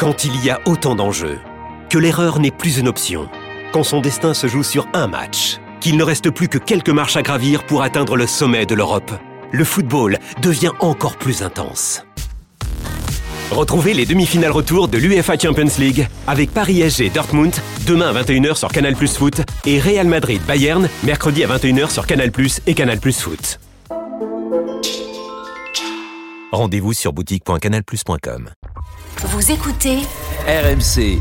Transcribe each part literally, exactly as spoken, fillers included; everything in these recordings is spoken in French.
Quand il y a autant d'enjeux, que l'erreur n'est plus une option, quand son destin se joue sur un match, qu'il ne reste plus que quelques marches à gravir pour atteindre le sommet de l'Europe, le football devient encore plus intense. Retrouvez les demi-finales retour de l'UEFA Champions League avec Paris S G Dortmund demain à vingt et une heures sur Canal Plus Foot et Real Madrid Bayern mercredi à vingt et une heures sur Canal Plus et Canal Plus Foot. Rendez-vous sur boutique point canal plus point com. Vous écoutez R M C.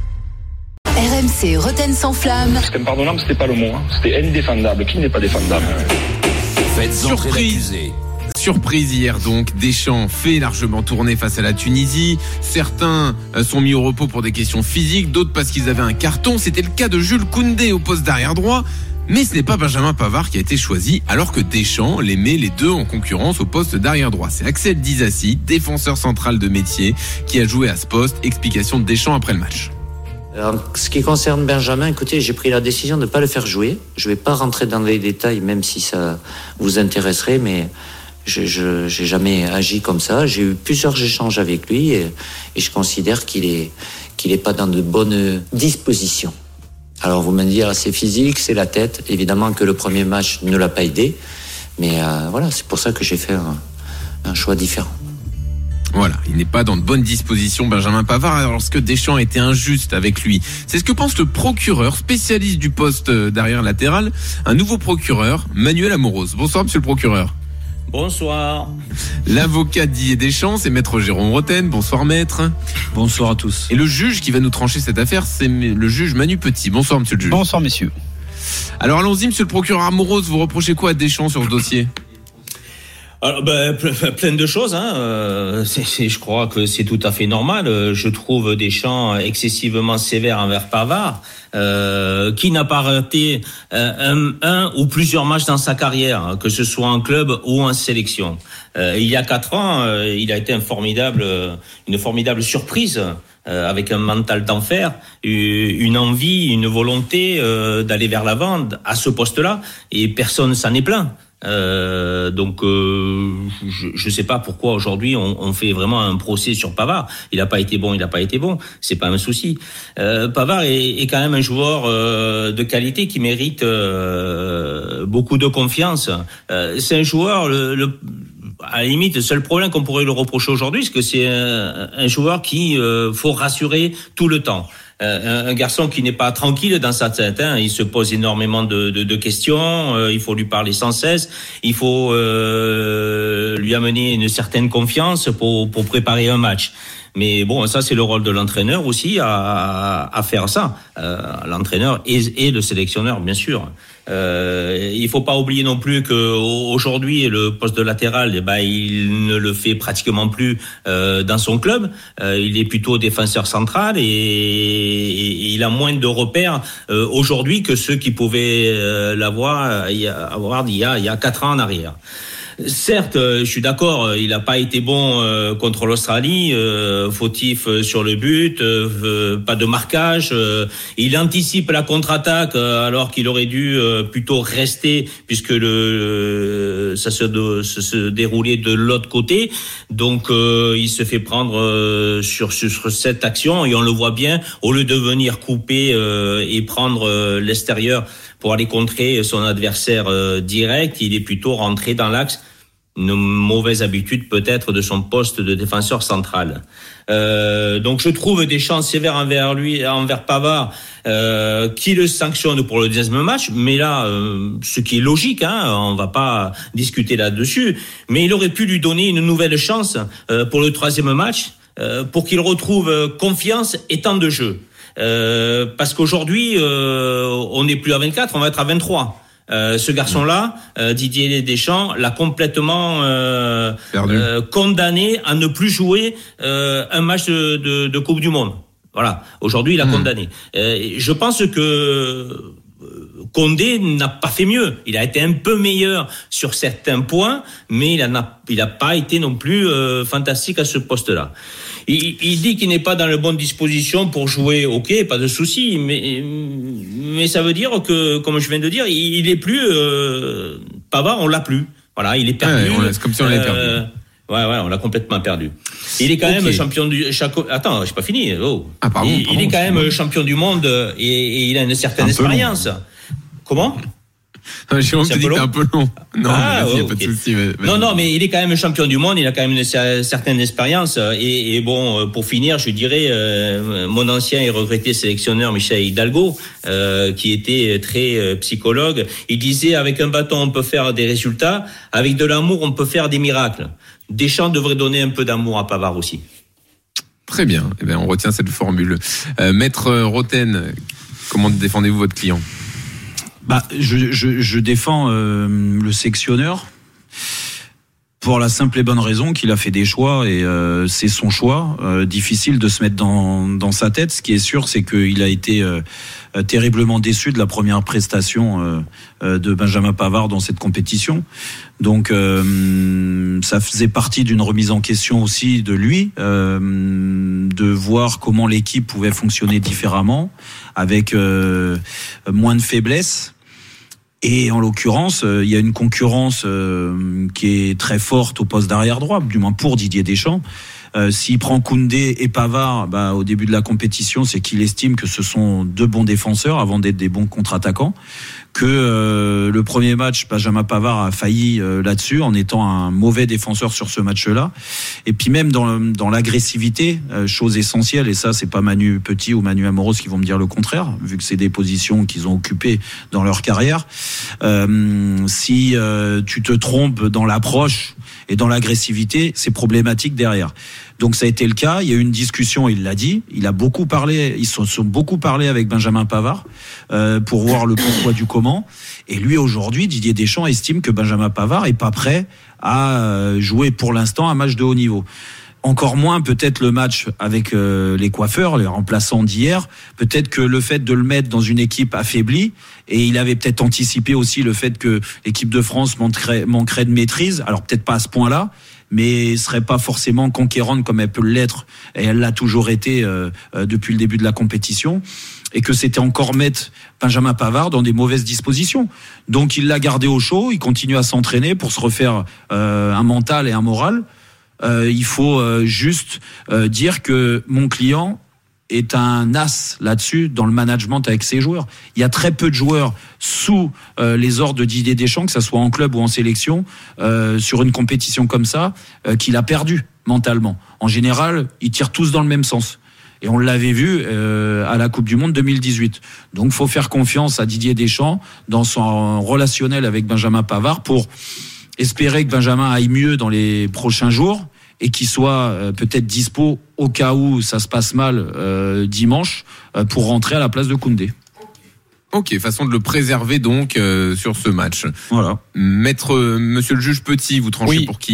R M C Rotten sans flamme. C'était impardonnable, c'était pas le mot. Hein. C'était indéfendable. Qui n'est pas défendable? Faites entrer l'accusé. Surprise hier donc, Deschamps fait largement tourner face à la Tunisie. Certains sont mis au repos pour des questions physiques, d'autres parce qu'ils avaient un carton. C'était le cas de Jules Koundé au poste d'arrière droit. Mais ce n'est pas Benjamin Pavard qui a été choisi, alors que Deschamps les met les deux en concurrence au poste d'arrière droit. C'est Axel Disasi, défenseur central de métier, qui a joué à ce poste. Explication de Deschamps après le match. En ce qui concerne Benjamin, écoutez, j'ai pris la décision de ne pas le faire jouer. Je ne vais pas rentrer dans les détails, même si ça vous intéresserait, mais je n'ai jamais agi comme ça. J'ai eu plusieurs échanges avec lui et, et je considère qu'il est, qu'il est pas dans de bonnes dispositions. Alors vous me dites, c'est physique, c'est la tête. Évidemment que le premier match ne l'a pas aidé, mais euh, voilà, c'est pour ça que j'ai fait un, un choix différent. Voilà, il n'est pas dans de bonnes dispositions, Benjamin Pavard, alors que Deschamps était injuste avec lui. C'est ce que pense le procureur, spécialiste du poste d'arrière latéral, un nouveau procureur, Manuel Amorose. Bonsoir, monsieur le procureur. Bonsoir. L'avocat Didier Deschamps, c'est maître Jérôme Rotten. Bonsoir maître. Bonsoir à tous. Et le juge qui va nous trancher cette affaire, c'est le juge Manu Petit. Bonsoir monsieur le juge. Bonsoir messieurs. Alors allons-y monsieur le procureur Amorose, vous reprochez quoi à Deschamps sur ce dossier ? Alors, ben, plein de choses. Hein. Euh, c'est, c'est, je crois que c'est tout à fait normal. Je trouve Deschamps excessivement sévère envers Pavard, euh, qui n'a pas raté un, un ou plusieurs matchs dans sa carrière, que ce soit en club ou en sélection. Euh, il y a quatre ans, euh, il a été un formidable, une formidable surprise. Euh, avec un mental d'enfer, une envie, une volonté euh, d'aller vers l'avant à ce poste-là, et personne s'en est plaint. Euh, donc euh, je ne sais pas pourquoi aujourd'hui on, on fait vraiment un procès sur Pavard. Il n'a pas été bon, il n'a pas été bon, c'est pas un souci. Euh, Pavard est, est quand même un joueur euh, de qualité qui mérite euh, beaucoup de confiance. Euh, c'est un joueur, le, le à la limite, le seul problème qu'on pourrait le reprocher aujourd'hui, c'est que c'est un, un joueur qui euh, faut rassurer tout le temps. Euh, un, un garçon qui n'est pas tranquille dans sa tête, hein. Il se pose énormément de, de, de questions, euh, il faut lui parler sans cesse, il faut euh, lui amener une certaine confiance pour, pour préparer un match. Mais bon, ça c'est le rôle de l'entraîneur aussi à, à faire ça. Euh, l'entraîneur et, et le sélectionneur, bien sûr. Euh, il faut pas oublier non plus que aujourd'hui le poste de latéral, eh ben, il ne le fait pratiquement plus euh, dans son club. Euh, il est plutôt défenseur central et, et il a moins de repères euh, aujourd'hui que ceux qui pouvaient euh, l'avoir il y a, avoir il y a il y a quatre ans en arrière. Certes, je suis d'accord, il n'a pas été bon euh, contre l'Australie, euh, fautif sur le but, euh, pas de marquage. Euh, il anticipe la contre-attaque euh, alors qu'il aurait dû euh, plutôt rester puisque le euh, ça se, de, se, se déroulait de l'autre côté. Donc euh, il se fait prendre euh, sur, sur cette action et on le voit bien. Au lieu de venir couper euh, et prendre euh, l'extérieur pour aller contrer son adversaire euh, direct, il est plutôt rentré dans l'axe. Une mauvaise habitude peut-être de son poste de défenseur central. Euh, donc je trouve Deschamps sévère envers lui, envers Pavard, euh, qui le sanctionne pour le deuxième match. Mais là, euh, ce qui est logique, hein, on va pas discuter là-dessus. Mais il aurait pu lui donner une nouvelle chance euh, pour le troisième match, euh, pour qu'il retrouve confiance et temps de jeu. Euh, parce qu'aujourd'hui, euh, on n'est plus à vingt-quatre, on va être à vingt-trois. Euh, ce garçon-là, euh, Didier Deschamps, l'a complètement euh, euh, condamné à ne plus jouer euh, un match de, de, de Coupe du Monde. Voilà. Aujourd'hui, il a mmh. condamné. Euh, je pense que Koundé n'a pas fait mieux. Il a été un peu meilleur sur certains points, mais il n'a il a pas été non plus euh, fantastique à ce poste-là. Il, il dit qu'il n'est pas dans la bonne disposition pour jouer, ok, pas de souci, mais, mais ça veut dire que, comme je viens de dire, il est plus, euh, Pavard, on l'a plus. Voilà, il est perdu. Ouais, c'est comme si on l'avait perdu. Euh, Ouais, ouais, on l'a complètement perdu. Il est quand okay. même champion du. Chaque... Attends, j'ai pas fini. Oh. Ah, pardon, il, pardon, il est quand même champion du monde et, et il a une certaine un expérience. Comment? Jérôme te dit que t'es un peu long. Non, ah, mais vas-y, oh, pas okay. de souci. Mais, non, non, mais il est quand même champion du monde. Il a quand même une certaine expérience. Et, et bon, pour finir, je dirais euh, mon ancien et regretté sélectionneur Michel Hidalgo, euh, qui était très euh, psychologue. Il disait avec un bâton on peut faire des résultats, avec de l'amour on peut faire des miracles. Deschamps devrait donner un peu d'amour à Pavard aussi. Très bien. Eh bien, on retient cette formule. Euh, Maître Roten, comment défendez-vous votre client? Bah, je, je, je défends euh, le sectionneur pour la simple et bonne raison qu'il a fait des choix et euh, c'est son choix. Euh, difficile de se mettre dans, dans sa tête. Ce qui est sûr, c'est qu'il a été euh, terriblement déçu de la première prestation euh, euh, de Benjamin Pavard dans cette compétition. Donc, euh, ça faisait partie d'une remise en question aussi de lui, euh, de voir comment l'équipe pouvait fonctionner différemment, avec euh, moins de faiblesses. Et en l'occurrence, euh, il y a une concurrence euh, qui est très forte au poste d'arrière droit, du moins pour Didier Deschamps. Euh, s'il prend Koundé et Pavard, bah, au début de la compétition, c'est qu'il estime que ce sont deux bons défenseurs avant d'être des bons contre-attaquants. Que euh, le premier match, Benjamin Pavard a failli euh, là-dessus en étant un mauvais défenseur sur ce match-là. Et puis même dans, dans l'agressivité, euh, chose essentielle, et ça c'est pas Manu Petit ou Manu Amoros qui vont me dire le contraire, vu que c'est des positions qu'ils ont occupées dans leur carrière. Euh, si euh, tu te trompes dans l'approche et dans l'agressivité, c'est problématique derrière. Donc ça a été le cas. Il y a eu une discussion, il l'a dit. Il a beaucoup parlé, ils se sont beaucoup parlé avec Benjamin Pavard euh, pour voir le pourquoi du comment. Et lui aujourd'hui, Didier Deschamps estime que Benjamin Pavard est pas prêt à jouer pour l'instant un match de haut niveau. Encore moins peut-être le match avec euh, les coiffeurs, les remplaçants d'hier. Peut-être que le fait de le mettre dans une équipe affaiblie, et il avait peut-être anticipé aussi le fait que l'équipe de France manquerait, manquerait de maîtrise. Alors peut-être pas à ce point-là, mais serait pas forcément conquérante comme elle peut l'être, et elle l'a toujours été euh, euh, depuis le début de la compétition, et que c'était encore mettre Benjamin Pavard dans des mauvaises dispositions. Donc il l'a gardé au chaud, il continue à s'entraîner pour se refaire euh, un mental et un moral. Euh, il faut euh, juste euh, dire que mon client est un as là-dessus dans le management avec ses joueurs. Il y a très peu de joueurs sous euh, les ordres de Didier Deschamps, que ça soit en club ou en sélection, euh, sur une compétition comme ça, euh, qu'il a perdu mentalement. En général, ils tirent tous dans le même sens. Et on l'avait vu euh, à la Coupe du Monde deux mille dix-huit. Donc, faut faire confiance à Didier Deschamps dans son relationnel avec Benjamin Pavard pour espérer que Benjamin aille mieux dans les prochains jours et qu'il soit euh, peut-être dispo au cas où ça se passe mal euh, dimanche euh, pour rentrer à la place de Koundé. Ok, façon de le préserver donc euh, sur ce match. Voilà. Maître, euh, monsieur le juge Petit, vous tranchez oui. pour qui ?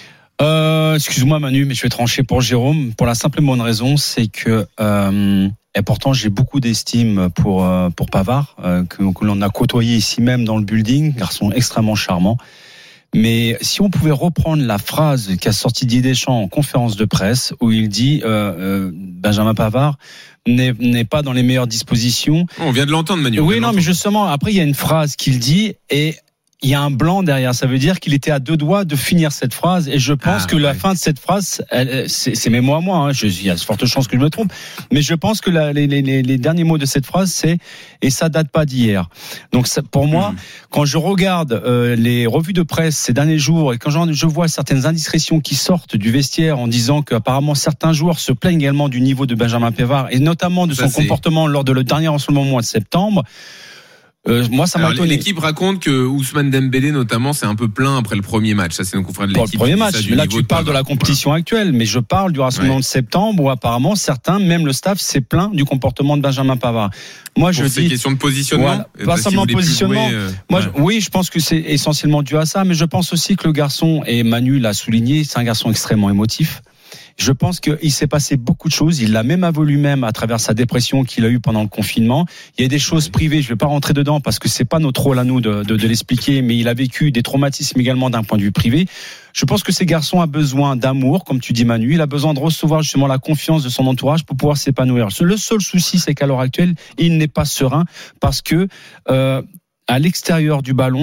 euh, Excuse-moi Manu, mais je vais trancher pour Jérôme pour la simple et bonne raison, c'est que euh, et pourtant j'ai beaucoup d'estime pour euh, pour Pavard euh, que, que l'on a côtoyé ici même dans le building, garçon extrêmement charmant. Mais si on pouvait reprendre la phrase qu'a sorti Didier Deschamps en conférence de presse, où il dit euh, euh, Benjamin Pavard n'est, n'est pas dans les meilleures dispositions. On vient de l'entendre, Manu. Oui, non, mais justement, après il y a une phrase qu'il dit et il y a un blanc derrière. Ça veut dire qu'il était à deux doigts de finir cette phrase. Et je pense ah, que ouais. la fin de cette phrase, elle, c'est, c'est mes mots à moi. Hein. Je, il y a de fortes chances que je me trompe. Mais je pense que la, les, les, les derniers mots de cette phrase, c'est « et ça date pas d'hier ». Donc ça, pour moi, mmh. quand je regarde euh, les revues de presse ces derniers jours et quand je, je vois certaines indiscrétions qui sortent du vestiaire en disant qu'apparemment certains joueurs se plaignent également du niveau de Benjamin Pavard et notamment de son ça, comportement lors de le dernier ensemble au mois de septembre, Euh, moi, ça m'a Alors, étonné. L'équipe raconte que Ousmane Dembélé, notamment, c'est un peu plein après le premier match. Ça, c'est nos confrères de l'équipe. Le premier match. Mais là, tu parles de, de la compétition voilà. actuelle. Mais je parle du rassemblement ouais. de septembre où apparemment certains, même le staff, s'est plaint du comportement de Benjamin Pavard. Moi, Pour je ces dis. questions de positionnement. Voilà, pas seulement si positionnement. Jouer, euh, moi, ouais. je, oui, je pense que c'est essentiellement dû à ça. Mais je pense aussi que le garçon, et Manu l'a souligné, c'est un garçon extrêmement émotif. Je pense qu'il s'est passé beaucoup de choses. Il l'a même avoué lui-même à travers sa dépression qu'il a eue pendant le confinement. Il y a des choses privées, je ne vais pas rentrer dedans parce que c'est pas notre rôle à nous de, de, de l'expliquer, mais il a vécu des traumatismes également d'un point de vue privé. Je pense que ces garçons ont besoin d'amour, comme tu dis Manu. Il a besoin de recevoir justement la confiance de son entourage pour pouvoir s'épanouir. Le seul souci, c'est qu'à l'heure actuelle, il n'est pas serein parce que euh, à l'extérieur du ballon,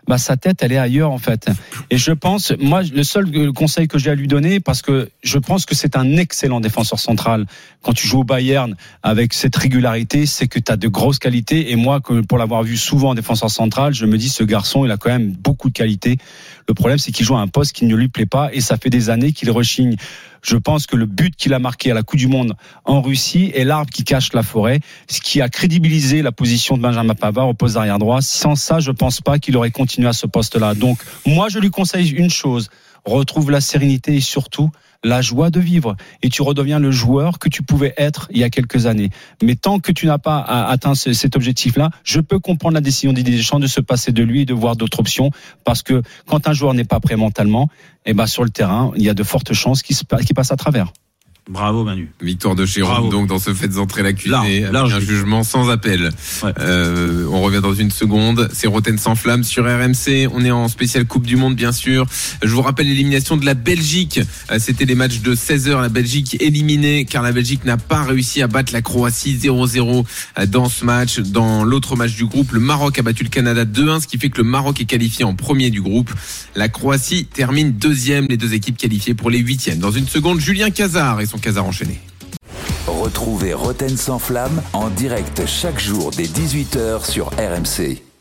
bah sa tête elle est ailleurs en fait. Et je pense, moi le seul conseil que j'ai à lui donner, parce que je pense que c'est un excellent défenseur central. Quand tu joues au Bayern avec cette régularité, c'est que tu as de grosses qualités. Et moi, pour l'avoir vu souvent en défenseur central, je me dis ce garçon, il a quand même beaucoup de qualités. Le problème, c'est qu'il joue à un poste qui ne lui plaît pas, et ça fait des années qu'il rechigne. Je pense que le but qu'il a marqué à la Coupe du Monde en Russie est l'arbre qui cache la forêt, ce qui a crédibilisé la position de Benjamin Pavard au poste d'arrière droit. Sans ça, je pense pas qu'il aurait continué à ce poste-là. Donc, moi, je lui conseille une chose: retrouve la sérénité et surtout la joie de vivre, et tu redeviens le joueur que tu pouvais être il y a quelques années. Mais tant que tu n'as pas atteint ce, cet objectif-là, je peux comprendre la décision d'Didier Deschamps de se passer de lui et de voir d'autres options, parce que quand un joueur n'est pas prêt mentalement, eh ben sur le terrain, il y a de fortes chances qu'il, se, qu'il passe à travers. Bravo Manu. Victoire de Jérôme. Bravo. Donc dans ce fait d'entrer l'accusé, avec un jugement sans appel. Ouais. Euh, on revient dans une seconde. C'est Roten sans flamme sur R M C. On est en spécial Coupe du Monde bien sûr. Je vous rappelle l'élimination de la Belgique. C'était les matchs de seize heures. La Belgique éliminée car la Belgique n'a pas réussi à battre la Croatie zéro zéro dans ce match. Dans l'autre match du groupe, le Maroc a battu le Canada deux un, ce qui fait que le Maroc est qualifié en premier du groupe. La Croatie termine deuxième. Les deux équipes qualifiées pour les huitièmes. Dans une seconde, Julien Cazard et son Cazard enchaîné. Retrouvez Roten sans flamme en direct chaque jour dès dix-huit heures sur R M C.